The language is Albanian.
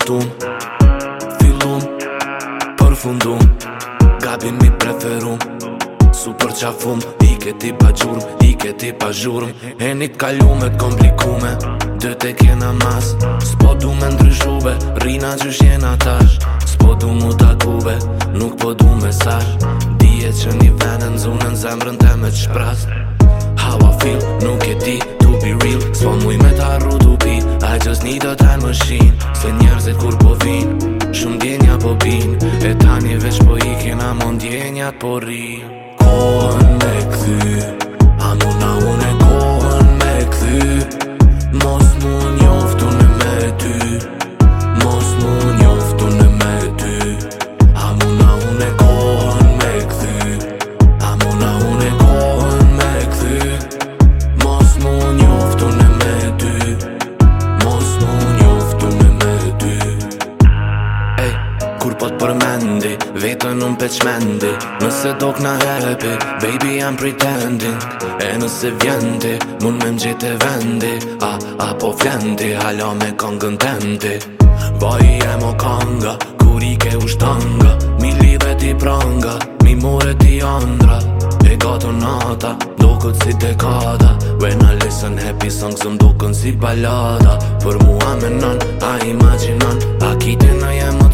kuptum. Fillum, përfundum, gabim i preferum. Super qafum, ike ti pa gjurm, ike ti pa zhurm. Henit kalume, komplikume, dët e kena mas. S'po du me ndryshuve, rina gjysh jena tash. S'po du mu takube, nuk po du me sash. Dije që një venën zunën zemrën te me t'shpras. How I feel, nuk e di, to be real. S'po muj me t'arru t'u pi, I just need a time machine. Se njerëzit kur po vin, shumë djenja po bin. E tani veç po ikin, a mon djenjat po ri. Kohën me kthy, a muna une kohën me kthy. Mos mu njoftu në me ty, mos mu njoftu në me ty. A muna une kohën me kthy, a muna une kohën me kthy. Mos mu njoftu në me ty, mos mu njoftu në me ty. Ej, kur po t'përmendi, vetën unë pe qmendi. Nëse do k'na happy, baby I'm pretending. E nëse vjendi, mun me m'gjit e vendi. A po flendi, hala me kongën tendi. Vaj e mo kanga, kur i ke ushtanga. Mi lidhe ti pranga, mi more ti andra. E gato nata, do këtë si dekada. When I listen happy songs, do këtë si balada. Për mua menon, a imaginon, a kite në jemë